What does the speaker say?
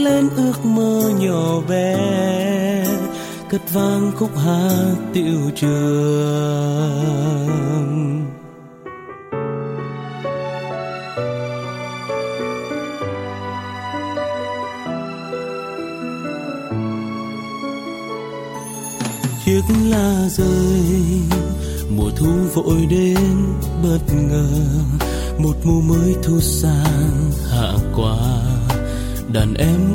lên ước mơ nhỏ bé, cất vang khúc hát tựu trường. Chiếc lá rơi, mùa thu vội đến bất ngờ, một mùa mới thu sang hạ qua, đàn em